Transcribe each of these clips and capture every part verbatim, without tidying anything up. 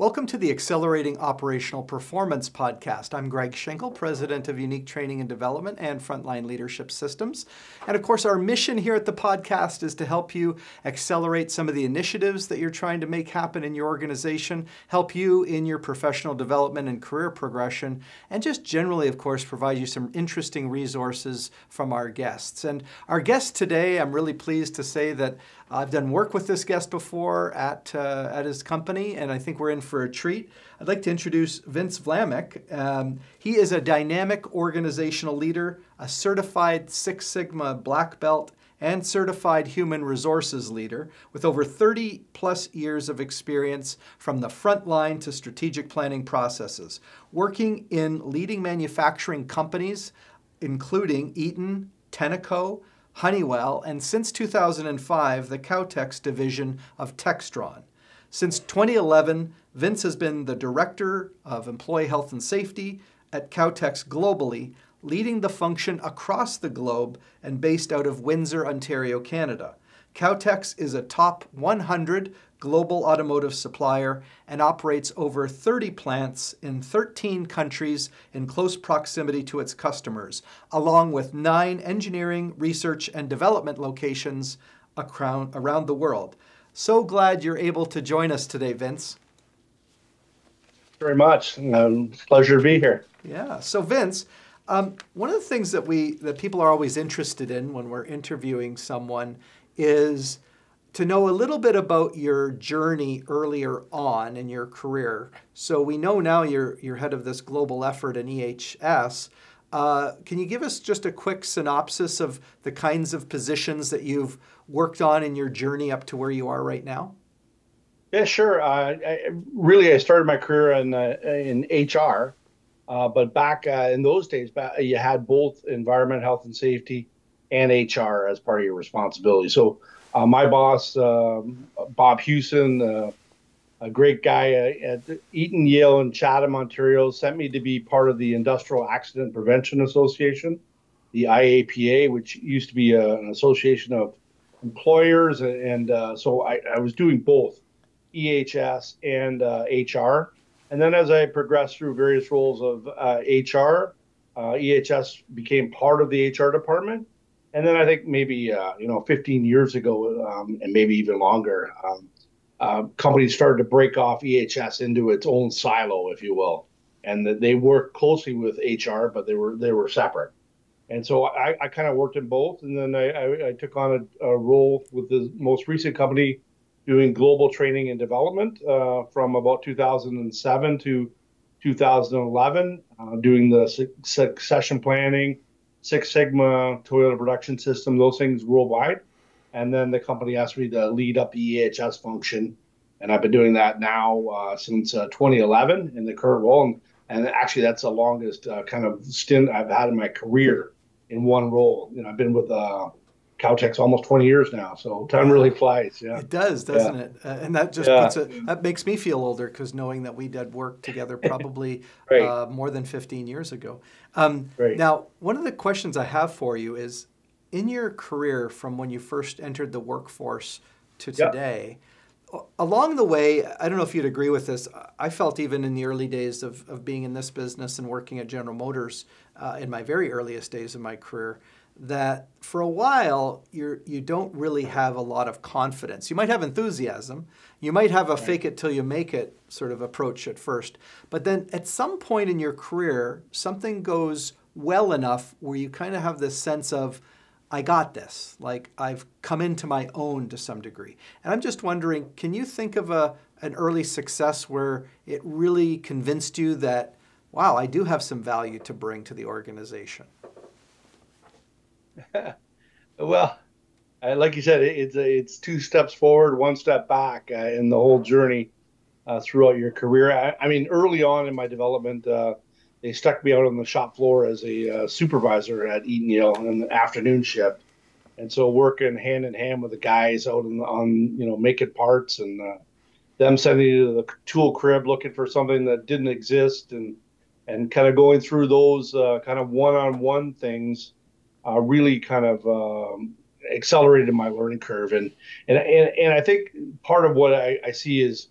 Welcome to the Accelerating Operational Performance podcast. I'm Greg Schenkel, President of Unique Training and Development and Frontline Leadership Systems. And of course, our mission here at the podcast is to help you accelerate some of the initiatives that you're trying to make happen in your organization, help you in your professional development and career progression, and just generally, of course, provide you some interesting resources from our guests. And our guest today, I'm really pleased to say that I've done work with this guest before at uh, at his company, and I think we're in for a treat. I'd like to introduce Vince Vlamek. Um, he is a dynamic organizational leader, a certified Six Sigma black belt, and certified human resources leader with over thirty plus years of experience from the front line to strategic planning processes, working in leading manufacturing companies, including Eaton, Tenneco, Honeywell, and since two thousand five, the Kautex division of Textron. Since twenty eleven, Vince has been the Director of Employee Health and Safety at Kautex globally, leading the function across the globe and based out of Windsor, Ontario, Canada. Kautex is a top one hundred global automotive supplier and operates over thirty plants in thirteen countries in close proximity to its customers, along with nine engineering, research, and development locations around, around the world. So glad you're able to join us today, Vince. Very much. Um, pleasure to be here. Yeah. So, Vince, um, one of the things that we that people are always interested in when we're interviewing someone is to know a little bit about your journey earlier on in your career. So we know now you're you're head of this global effort in E H S. Uh, can you give us just a quick synopsis of the kinds of positions that you've worked on in your journey up to where you are right now? Yeah, sure. Uh, I, really, I started my career in uh, in H R, uh, but back uh, in those days, back, you had both environment, health, and safety, and H R as part of your responsibility. So uh, my boss, uh, Bob Hewson, uh, a great guy uh, at Eaton, Yale, and Chatham, Ontario, sent me to be part of the Industrial Accident Prevention Association, the I A P A, which used to be a, an association of employers. And uh, so I, I was doing both E H S and uh, H R. And then as I progressed through various roles of uh, H R, uh, E H S became part of the H R department. And then I think maybe, uh, you know, fifteen years ago, um, and maybe even longer, um, uh, companies started to break off E H S into its own silo, if you will. And that they worked closely with H R, but they were they were separate. And so I, I kind of worked in both. And then I, I, I took on a, a role with the most recent company doing global training and development uh, from about two thousand seven to two thousand eleven, uh, doing the su- succession planning, Six Sigma, Toyota Production System, those things worldwide. And then the company asked me to lead up the E H S function. And I've been doing that now uh, since uh, twenty eleven in the current role. And, and actually, that's the longest uh, kind of stint I've had in my career in one role. You know, I've been with uh, Kautex almost twenty years now, so time really flies. Yeah, it does, doesn't yeah. it? Uh, and that just Yeah. puts it. That makes me feel older because knowing that we did work together probably Right, uh, more than fifteen years ago. Um, right. now, one of the questions I have for you is, in your career from when you first entered the workforce to Yeah, today, a- along the way, I don't know if you'd agree with this. I felt even in the early days of, of being in this business and working at General Motors uh, in my very earliest days of my career, that for a while you're you don't really have a lot of confidence. You might have enthusiasm, you might have a right. fake it till you make it sort of approach at first, but then at some point in your career, something goes well enough where you kind of have this sense of, I got this, like I've come into my own to some degree. And I'm just wondering, can you think of a an early success where it really convinced you that, wow, I do have some value to bring to the organization? Well, uh, like you said, it, it's it's two steps forward, one step back uh, in the whole journey uh, throughout your career. I, I mean, early on in my development, uh, they stuck me out on the shop floor as a uh, supervisor at Eaton Yale in the afternoon shift, and so working hand in hand with the guys out on, on you know making parts and uh, them sending you to the tool crib looking for something that didn't exist and and kind of going through those uh, kind of one-on-one things uh, really kind of um, accelerated my learning curve. And, and and and I think part of what I, I see is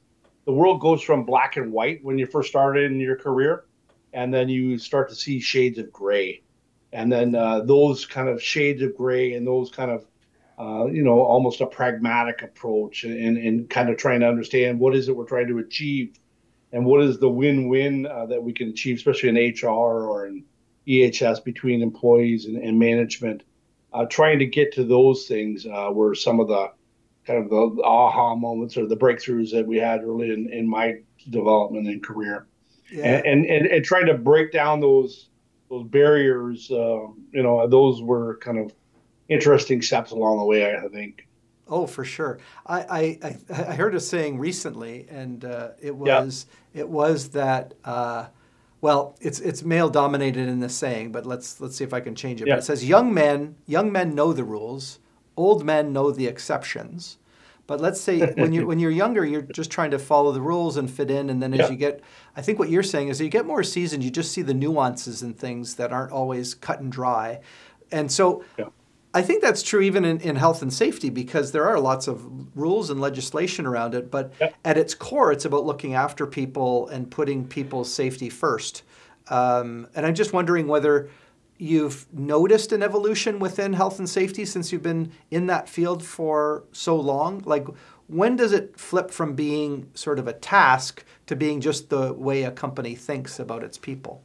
the world goes from black and white when you first started in your career, and then you start to see shades of gray, and then uh, those kind of shades of gray and those kind of uh, you know, almost a pragmatic approach, and, and kind of trying to understand what is it we're trying to achieve, and what is the win-win uh, that we can achieve, especially in H R or in E H S between employees and, and management. Uh, trying to get to those things uh, were some of the kind of the aha moments or the breakthroughs that we had early in, in my development and career. Yeah. And, and, and, and trying to break down those those barriers, uh, you know, those were kind of interesting steps along the way, I think. Oh, for sure. I, I, I heard a saying recently, and uh, it Yeah. was it was that uh, well, it's it's male dominated in this saying, but let's let's see if I can change it. Yeah. But it says young men young men know the rules, old men know the exceptions. But let's say when you're when you're younger, you're just trying to follow the rules and fit in, and then as Yeah. you get, I think what you're saying is, you get more seasoned, you just see the nuances and things that aren't always cut and dry, and so. Yeah. I think that's true even in, in health and safety, because there are lots of rules and legislation around it, but Yeah. at its core, it's about looking after people and putting people's safety first. Um, and I'm just wondering whether you've noticed an evolution within health and safety since you've been in that field for so long. Like, when does it flip from being sort of a task to being just the way a company thinks about its people?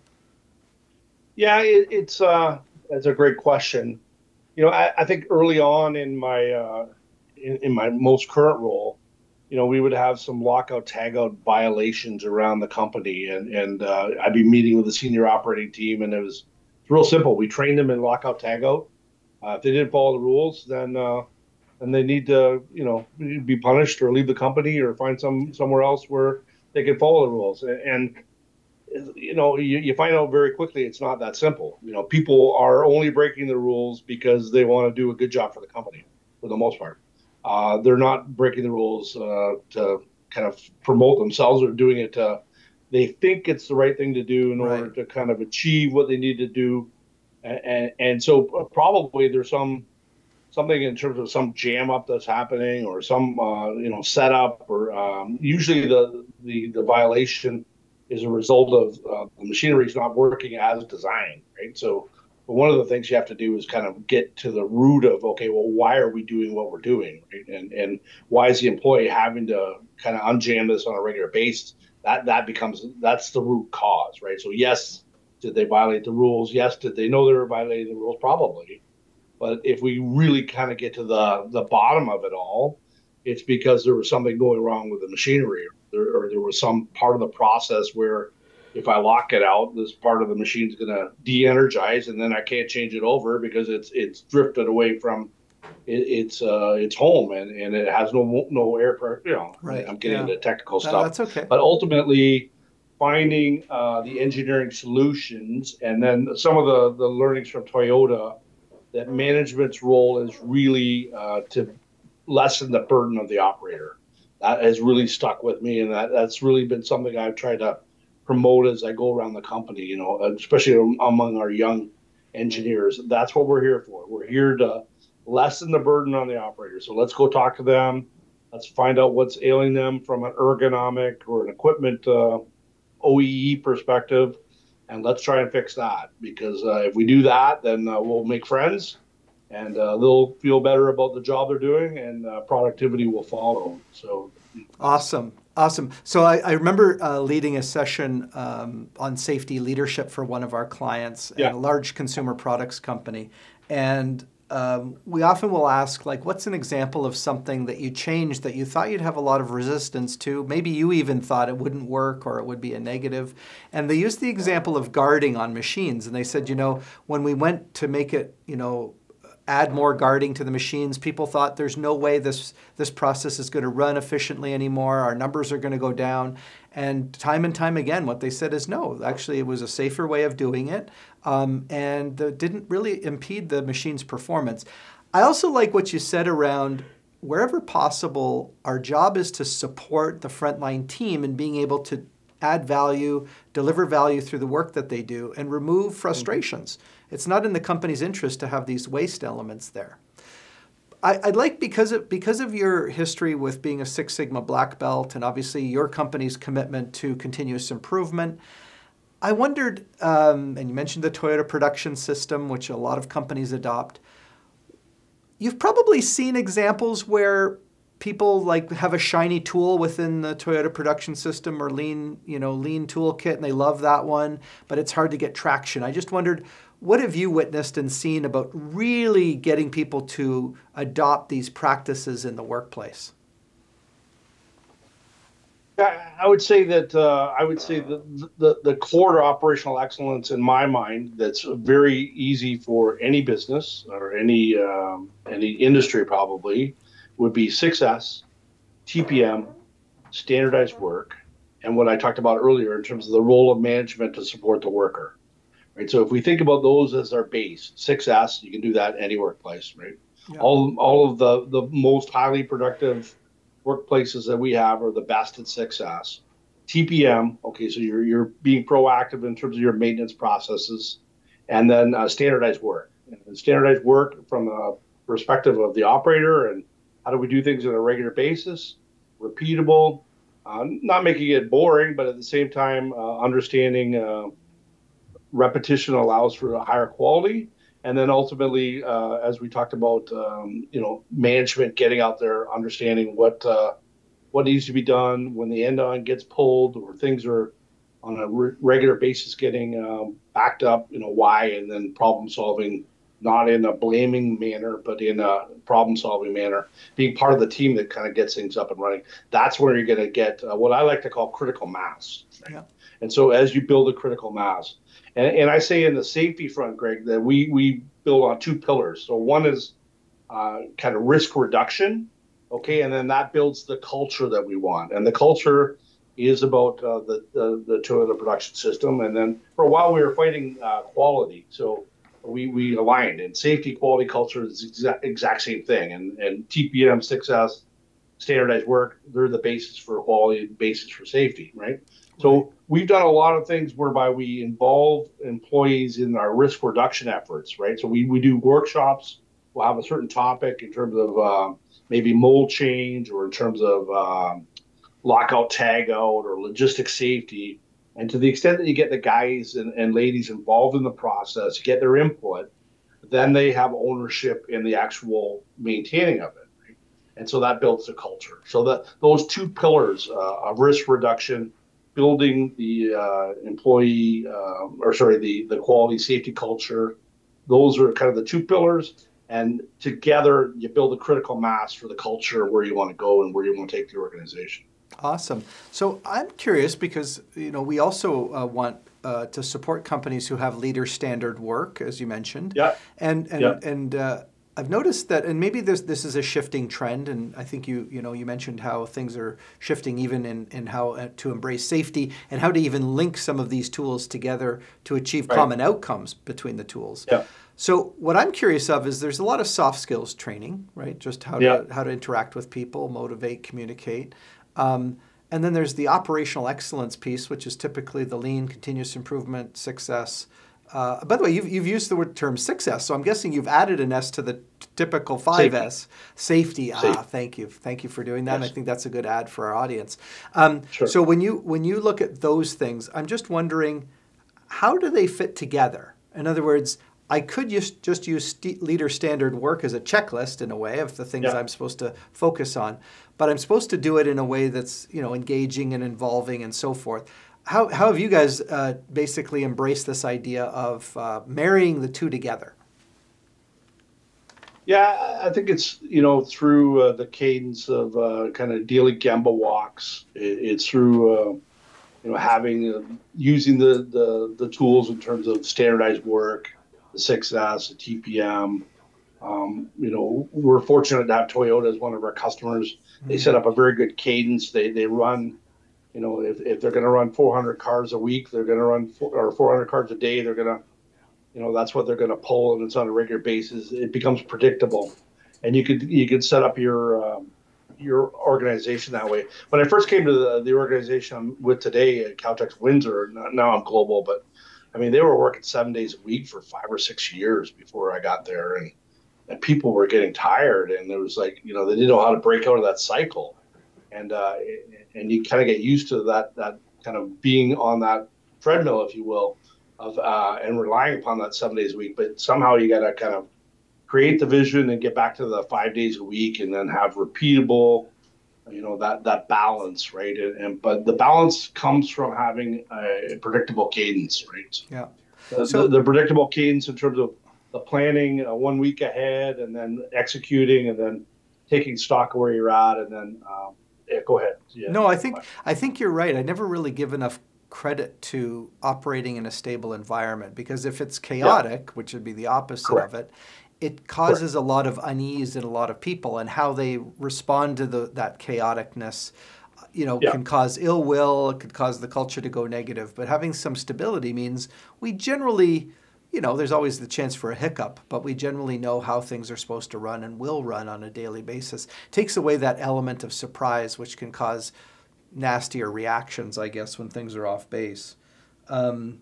Yeah, it, it's uh, that's a great question. You know, I, I think early on in my uh, in, in my most current role, you know, we would have some lockout tagout violations around the company, and and uh, I'd be meeting with the senior operating team, and it was it's real simple. We trained them in lockout tagout. Uh, if they didn't follow the rules, then uh, then they need to, you know, be punished or leave the company or find some somewhere else where they can follow the rules. And, and you know, you, you find out very quickly it's not that simple. You know, people are only breaking the rules because they want to do a good job for the company, for the most part. Uh, they're not breaking the rules uh, to kind of promote themselves, or doing it to, they think it's the right thing to do in order Right. to kind of achieve what they need to do. And, and, and so probably there's some something in terms of some jam up that's happening, or some uh, you know, setup, or um, usually the, the the violation is a result of uh, the machinery is not working as designed, right? So, but one of the things you have to do is kind of get to the root of, okay, well, why are we doing what we're doing, right? And and why is the employee having to kind of unjam this on a regular basis? That that becomes, that's the root cause, right? So yes, did they violate the rules? Yes, did they know they were violating the rules? Probably. But if we really kind of get to the the bottom of it all, it's because there was something going wrong with the machinery, or, or there was some part of the process where if I lock it out, this part of the machine's going to de-energize, and then I can't change it over because it's it's drifted away from it, its uh, its home, and, and it has no no air pressure. You know, Right. I'm getting Yeah. into technical No, stuff, that's okay. but ultimately finding uh, the engineering solutions, and then some of the the learnings from Toyota, that management's role is really uh, to lessen the burden of the operator. That has really stuck with me, and that, that's really been something I've tried to promote as I go around the company, you know, especially among our young engineers. That's what we're here for. We're here to lessen the burden on the operator. So let's go talk to them. Let's find out what's ailing them from an ergonomic or an equipment uh, O E E perspective, and let's try and fix that. Because uh, if we do that, then uh, we'll make friends, and uh, they'll feel better about the job they're doing, and uh, productivity will follow. So Awesome. Awesome. So I, I remember uh, leading a session um, on safety leadership for one of our clients, Yeah. at a large consumer products company. And um, we often will ask, like, what's an example of something that you changed that you thought you'd have a lot of resistance to? Maybe you even thought it wouldn't work or it would be a negative. And they used the example of guarding on machines. And they said, you know, when we went to make it, you know, add more guarding to the machines, people thought there's no way this this process is going to run efficiently anymore. Our numbers are going to go down. And time and time again, what they said is no, actually it was a safer way of doing it, um, and it didn't really impede the machine's performance. I also like what you said around wherever possible, our job is to support the frontline team in being able to add value, deliver value through the work that they do, and remove frustrations. It's not in the company's interest to have these waste elements there. I, I'd like, because of, because of your history with being a Six Sigma black belt and obviously your company's commitment to continuous improvement, I wondered, um, and you mentioned the Toyota Production System, which a lot of companies adopt. You've probably seen examples where people like have a shiny tool within the Toyota Production System or lean, you know, lean toolkit, and they love that one, but it's hard to get traction. I just wondered, what have you witnessed and seen about really getting people to adopt these practices in the workplace? I would say that uh, I would say that the, the core to operational excellence in my mind that's very easy for any business or any um, any industry probably would be six S, T P M, standardized work, and what I talked about earlier in terms of the role of management to support the worker. Right. So if we think about those as our base, six S, you can do that in any workplace, right? Yeah. All all of the the most highly productive workplaces that we have are the best at six S. T P M, okay, so you're you're being proactive in terms of your maintenance processes, and then uh, standardized work. And standardized work from a perspective of the operator and how do we do things on a regular basis, repeatable, uh, not making it boring, but at the same time uh, understanding uh, repetition allows for a higher quality. And then ultimately, uh, as we talked about, um, you know, management getting out there, understanding what uh, what needs to be done when the end on gets pulled or things are on a re- regular basis getting um, backed up, you know, why, and then problem solving, not in a blaming manner, but in a problem solving manner, being part of the team that kind of gets things up and running. That's where you're going to get uh, what I like to call critical mass. Right? Yeah. And so as you build a critical mass, And, and I say in the safety front, Greg, that we we build on two pillars. So one is uh, kind of risk reduction, okay, and then that builds the culture that we want. And the culture is about uh, the, the the Toyota Production System. And then for a while we were fighting uh, quality, so we we aligned. And safety, quality, culture is the exact exact same thing. And and T P M, six S, standardized work, they're the basis for quality, basis for safety, right? So we've done a lot of things whereby we involve employees in our risk reduction efforts, right? So we, we do workshops. We'll have a certain topic in terms of uh, maybe mold change or in terms of um, lockout, tagout, or logistics safety. And to the extent that you get the guys and, and ladies involved in the process, get their input, then they have ownership in the actual maintaining of it. Right? And so that builds the culture. So that those two pillars uh, of risk reduction, building the uh, employee, uh, or sorry, the, the quality safety culture. Those are kind of the two pillars. And together you build a critical mass for the culture where you want to go and where you want to take the organization. Awesome. So I'm curious because, you know, we also uh, want uh, to support companies who have leader standard work, as you mentioned. Yeah. And, and, yeah. and, uh, I've noticed that, and maybe this this is a shifting trend, and I think you you know you mentioned how things are shifting even in, in how uh, to embrace safety and how to even link some of these tools together to achieve right. common outcomes between the tools. Yeah. So what I'm curious of is there's a lot of soft skills training, right? Just how yeah. to how to interact with people, motivate, communicate. Um, and then there's the operational excellence piece, which is typically the lean, continuous improvement, six S. Uh, by the way, you've, you've used the word term six S, so I'm guessing you've added an S to the t- typical five S. Safety. Safety. Ah, thank you. Thank you for doing that. Yes. And I think that's a good ad for our audience. Um, sure. So when you when you look at those things, I'm just wondering, how do they fit together? In other words, I could just, just use st- leader standard work as a checklist in a way of the things yeah. I'm supposed to focus on, but I'm supposed to do it in a way that's, you know, engaging and involving and so forth. How, how have you guys uh, basically embraced this idea of uh, marrying the two together? Yeah, I think it's, you know, through uh, the cadence of uh, kind of daily Gemba walks. It, it's through, uh, you know, having, uh, using the, the, the tools in terms of standardized work, the six S, the T P M. Um, you know, we're fortunate to have Toyota as one of our customers. Mm-hmm. They set up a very good cadence. They, they run, you know, if, if they're going to run four hundred cars a week, they're going to run four, or four hundred cars a day. They're going to, you know, that's what they're going to pull, and it's on a regular basis. It becomes predictable, and you could you could set up your um, your organization that way. When I first came to the, the organization I'm with today at Caltex Windsor, now I'm global, but I mean they were working seven days a week for five or six years before I got there, and and people were getting tired, and it was like, you know, they didn't know how to break out of that cycle. And uh, and you kind of get used to that that kind of being on that treadmill, if you will, of uh, and relying upon that seven days a week. But somehow you got to kind of create the vision and get back to the five days a week, and then have repeatable, you know, that that balance, right? And, and but the balance comes from having a predictable cadence, right? Yeah. The, So the, the predictable cadence in terms of the planning uh, one week ahead, and then executing, and then taking stock of where you're at, and then um, yeah, go ahead. Yeah, no, I think I think you're right. I never really give enough credit to operating in a stable environment, because if it's chaotic, yeah. which would be the opposite Correct. Of it, it causes Correct. A lot of unease in a lot of people, and how they respond to the, that chaoticness, you know, yeah. can cause ill will. It could cause the culture to go negative. But having some stability means we generally, you know, there's always the chance for a hiccup, but we generally know how things are supposed to run and will run on a daily basis. It takes away that element of surprise, which can cause nastier reactions, I guess, when things are off base. Um,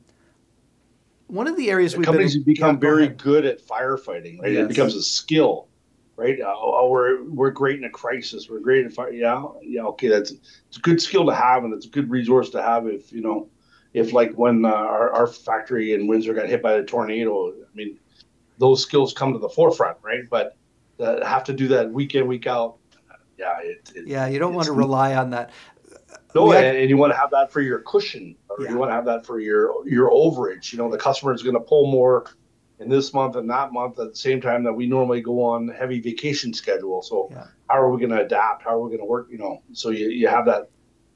one of the areas the we've companies been, have become yeah, very good at firefighting, right? Yes. It becomes a skill, right? Uh, oh, we're we're great in a crisis. We're great in fire. Yeah, yeah. Okay, that's it's a good skill to have, and it's a good resource to have if you know. If like when uh, our, our factory in Windsor got hit by a tornado, I mean, those skills come to the forefront, right? But uh, have to do that week in, week out. Yeah. It, it, yeah, you don't want to rely on that. No, and, and you want to have that for your cushion, or yeah. you want to have that for your your overage. You know, the customer is going to pull more in this month and that month at the same time that we normally go on heavy vacation schedule. So yeah. how are we going to adapt? How are we going to work? You know, so you, you have that.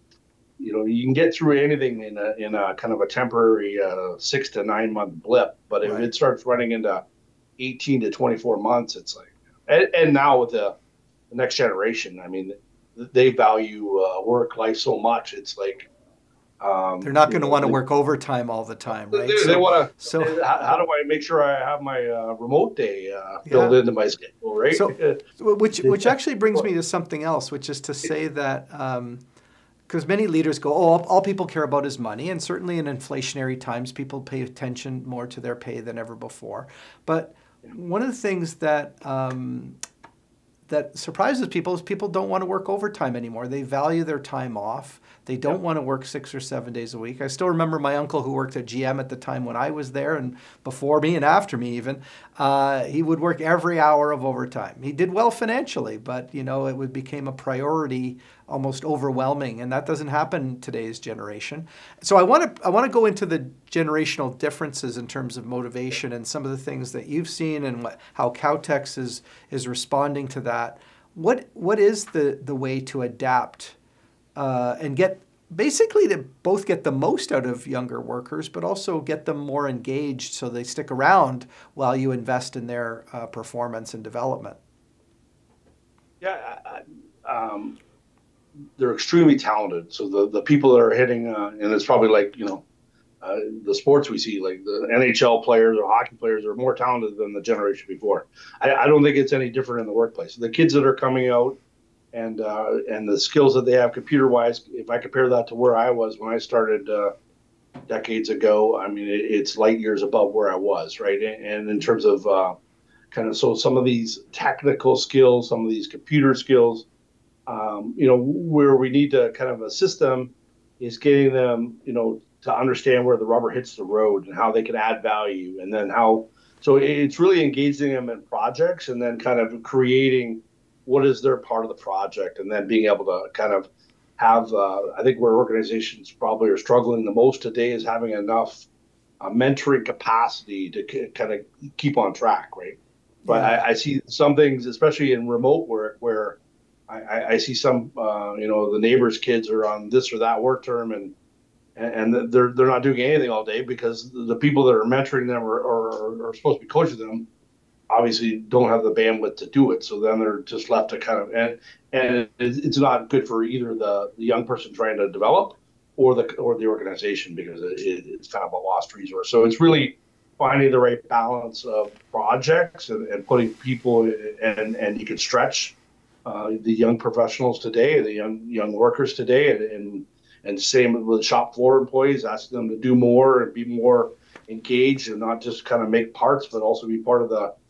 You know, you can get through anything in a in a kind of a temporary uh, six to nine month blip, but if right. it starts running into eighteen to twenty-four months, it's like, and, and now with the, the next generation, I mean, they value uh, work life so much. It's like um, they're not going to want to work overtime all the time, right? They, so, they want to. So how, how do I make sure I have my uh, remote day uh, built yeah. into my schedule, right? So, which which actually brings me to something else, which is to say that. Um, Because many leaders go, oh, all, all people care about is money. And certainly in inflationary times, people pay attention more to their pay than ever before. But one of the things that um, that surprises people is people don't want to work overtime anymore. They value their time off. They don't yeah. want to work six or seven days a week. I still remember my uncle who worked at G M at the time when I was there, and before me and after me even. Uh, he would work every hour of overtime. He did well financially, but you know it would became a priority, almost overwhelming, and that doesn't happen in today's generation. So I want to I want to go into the generational differences in terms of motivation and some of the things that you've seen and what, how Kautex is is responding to that. What what is the the way to adapt? Uh, and get basically to both get the most out of younger workers, but also get them more engaged so they stick around while you invest in their uh, performance and development. Yeah, I, um, they're extremely talented. So the, the people that are hitting, uh, and it's probably like, you know, uh, the sports we see, like the N H L players or hockey players are more talented than the generation before. I, I don't think it's any different in the workplace. The kids that are coming out, and uh, and the skills that they have computer-wise, if I compare that to where I was when I started uh, decades ago, I mean, it, it's light years above where I was, right? And, and in terms of uh, kind of, so some of these technical skills, some of these computer skills, um, you know, where we need to kind of assist them is getting them, you know, to understand where the rubber hits the road and how they can add value. And then how, so it's really engaging them in projects and then kind of creating what is their part of the project, and then being able to kind of have, uh, I think where organizations probably are struggling the most today is having enough uh, mentoring capacity to c- kind of keep on track, right? But yeah. I, I see some things, especially in remote work, where I, I see some, uh, you know, the neighbors' kids are on this or that work term, and and they're they're not doing anything all day because the people that are mentoring them or, or are supposed to be coaching them obviously don't have the bandwidth to do it. So then they're just left to kind of, and and it's not good for either the, the young person trying to develop or the or the organization, because it, it's kind of a lost resource. So it's really finding the right balance of projects and, and putting people in, and and you can stretch uh, the young professionals today, the young young workers today, and and, and same with shop floor employees, asking them to do more and be more engaged and not just kind of make parts, but also be part of the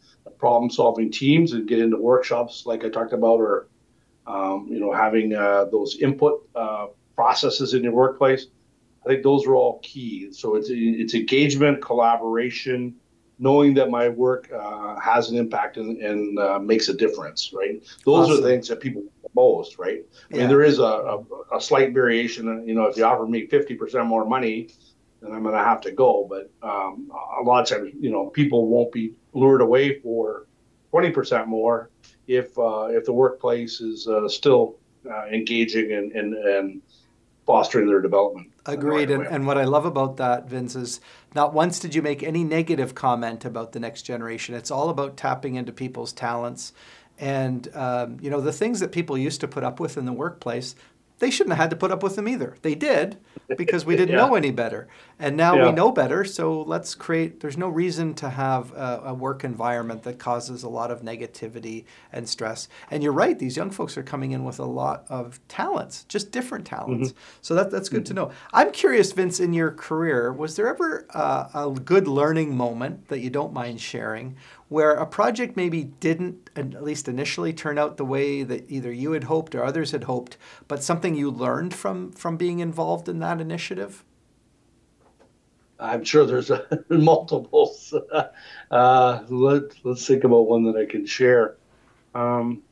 problem solving teams and get into workshops like I talked about, or um, you know, having uh, those input uh, processes in your workplace. I think those are all key. So it's it's engagement, collaboration, knowing that my work uh, has an impact and, and uh, makes a difference, right? Those are the Awesome. things that people want most, right? I mean, Yeah. there is a, a, a slight variation. You know, if you offer me fifty percent more money, then I'm going to have to go. But um, a lot of times, you know, people won't be lured away for twenty percent more if uh, if the workplace is uh, still uh, engaging and, and, and fostering their development. Agreed. Right and, and what I love about that, Vince, is not once did you make any negative comment about the next generation. It's all about tapping into people's talents. And, um, you know, the things that people used to put up with in the workplace, they shouldn't have had to put up with them either. They did because we didn't Yeah. know any better. And now Yeah. we know better, so let's create, there's no reason to have a, a work environment that causes a lot of negativity and stress. And you're right, these young folks are coming in with a lot of talents, just different talents. Mm-hmm. So that, that's good mm-hmm. to know. I'm curious, Vince, in your career, was there ever uh, a good learning moment that you don't mind sharing where a project maybe didn't, at least initially, turn out the way that either you had hoped or others had hoped, but something you learned from, from being involved in that initiative? I'm sure there's a, multiples. Uh, let, let's think about one that I can share. Um,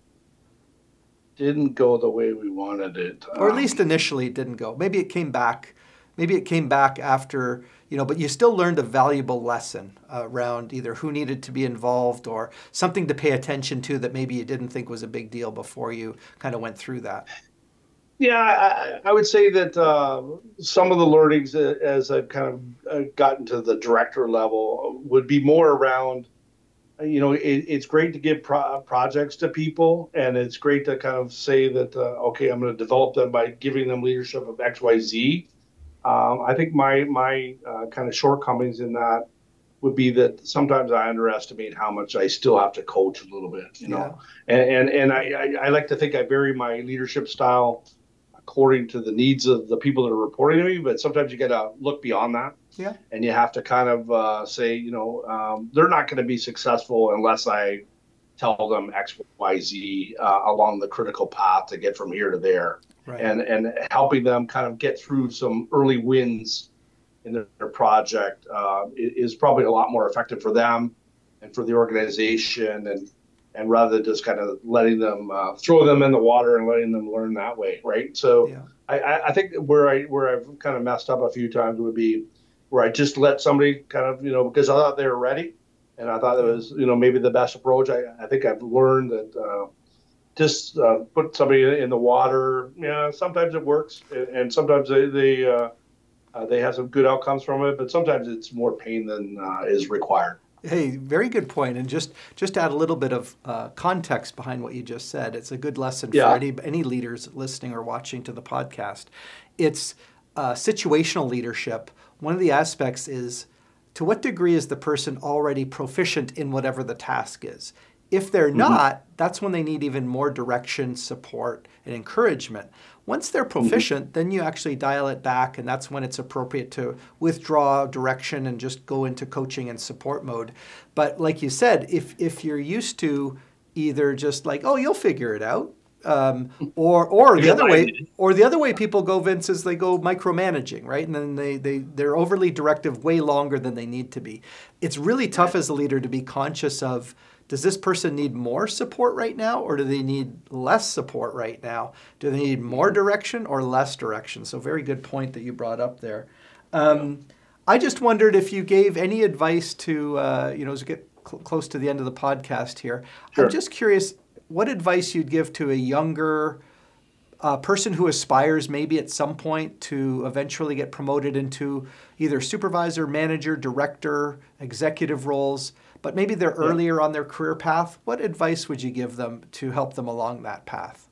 didn't go the way we wanted it. Or at Um, least initially it didn't go. Maybe it came back. Maybe it came back after, you know, but you still learned a valuable lesson uh, around either who needed to be involved or something to pay attention to that maybe you didn't think was a big deal before you kind of went through that. Yeah, I, I would say that uh, some of the learnings uh, as I've kind of uh, gotten to the director level would be more around, you know, it, it's great to give pro- projects to people, and it's great to kind of say that, uh, okay, I'm going to develop them by giving them leadership of X, Y, Z. Um, I think my my uh, kind of shortcomings in that would be that sometimes I underestimate how much I still have to coach a little bit, you know, yeah. and and, and I, I, I like to think I vary my leadership style according to the needs of the people that are reporting to me, but sometimes you got to look beyond that. Yeah. And you have to kind of uh, say, you know, um, they're not going to be successful unless I tell them X, Y, Z uh, along the critical path to get from here to there. Right. And and helping them kind of get through some early wins in their, their project uh, is probably a lot more effective for them and for the organization, and and rather than just kind of letting them uh, throw them in the water and letting them learn that way, right? So yeah. I, I think where I where I've kind of messed up a few times would be where I just let somebody kind of, you know, because I thought they were ready, and I thought that was, you know, maybe the best approach. I, I think I've learned that uh, just uh, put somebody in the water. Yeah, sometimes it works, and sometimes they they uh, uh, they have some good outcomes from it, but sometimes it's more pain than uh, is required. Hey, very good point. And just, just to add a little bit of uh, context behind what you just said, it's a good lesson yeah. for any, any leaders listening or watching to the podcast. It's uh, situational leadership. One of the aspects is, to what degree is the person already proficient in whatever the task is? If they're mm-hmm. not, that's when they need even more direction, support, and encouragement. Once they're proficient, mm-hmm. then you actually dial it back, and that's when it's appropriate to withdraw direction and just go into coaching and support mode. But like you said, if if you're used to either just like, oh, you'll figure it out, um, or or the other way, or the other way people go, Vince, is they go micromanaging, right? And then they they they're overly directive way longer than they need to be. It's really tough as a leader to be conscious of, does this person need more support right now, or do they need less support right now? Do they need more direction or less direction? So very good point that you brought up there. Um, yeah. I just wondered if you gave any advice to, uh, you know, as we get cl- close to the end of the podcast here, sure. I'm just curious what advice you'd give to a younger uh, person who aspires maybe at some point to eventually get promoted into either supervisor, manager, director, executive roles, but maybe they're yeah. earlier on their career path. What advice would you give them to help them along that path?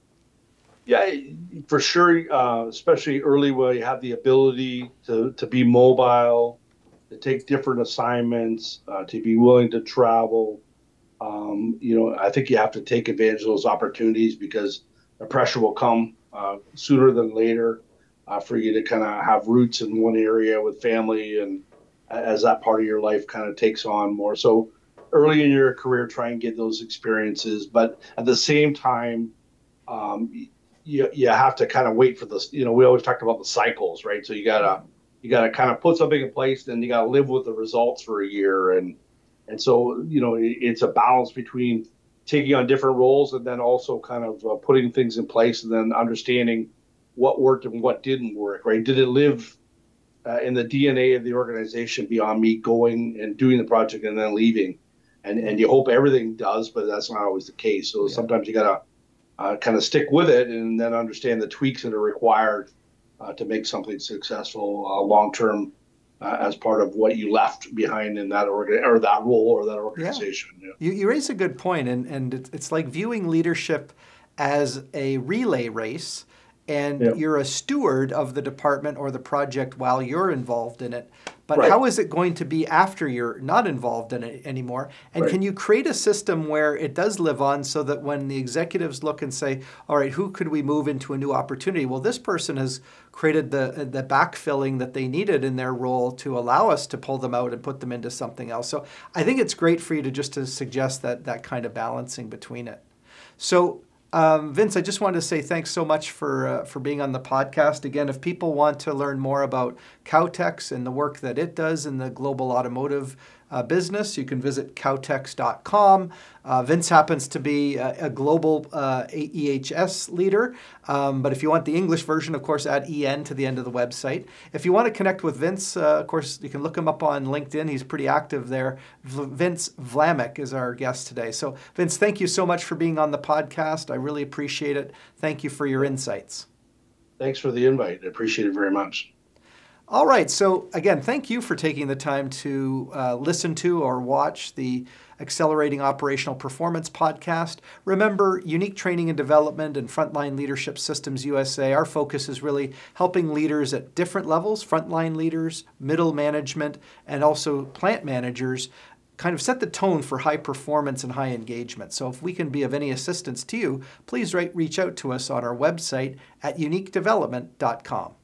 Yeah, for sure, uh, especially early where you have the ability to, to be mobile, to take different assignments, uh, to be willing to travel. Um, you know, I think you have to take advantage of those opportunities because the pressure will come uh, sooner than later uh, for you to kind of have roots in one area with family, and as that part of your life kind of takes on more. So early in your career, try and get those experiences, but at the same time, um, you you have to kind of wait for this. You know, we always talked about the cycles, right? So you gotta you gotta kind of put something in place, then you gotta live with the results for a year, and and so you know it, it's a balance between taking on different roles and then also kind of uh, putting things in place and then understanding what worked and what didn't work, right? Did it live uh, in the D N A of the organization beyond me going and doing the project and then leaving? And and you hope everything does, but that's not always the case. So yeah. sometimes you gotta uh, kind of stick with it and then understand the tweaks that are required uh, to make something successful uh, long term uh, as part of what you left behind in that organ or that role or that organization. Yeah. Yeah. You you raise a good point, and and it's, it's like viewing leadership as a relay race. And yep. you're a steward of the department or the project while you're involved in it. But right. how is it going to be after you're not involved in it anymore? And right. can you create a system where it does live on so that when the executives look and say, all right, who could we move into a new opportunity? Well, this person has created the, the backfilling that they needed in their role to allow us to pull them out and put them into something else. So I think it's great for you to just to suggest that, that kind of balancing between it. So Um, Vince, I just wanted to say thanks so much for uh, for being on the podcast. Again, if people want to learn more about Kautex and the work that it does in the global automotive uh, business, you can visit kautex dot com. Uh, Vince happens to be a, a global uh, E H S leader, um, but if you want the English version, of course, add E N to the end of the website. If you want to connect with Vince, uh, of course, you can look him up on LinkedIn. He's pretty active there. V- Vince Vlamek is our guest today. So, Vince, thank you so much for being on the podcast. I really appreciate it. Thank you for your insights. Thanks for the invite. I appreciate it very much. All right. So again, thank you for taking the time to uh, listen to or watch the Accelerating Operational Performance podcast. Remember, Unique Training and Development and Frontline Leadership Systems U S A, our focus is really helping leaders at different levels, frontline leaders, middle management, and also plant managers, kind of set the tone for high performance and high engagement. So if we can be of any assistance to you, please reach out to us on our website at unique development dot com.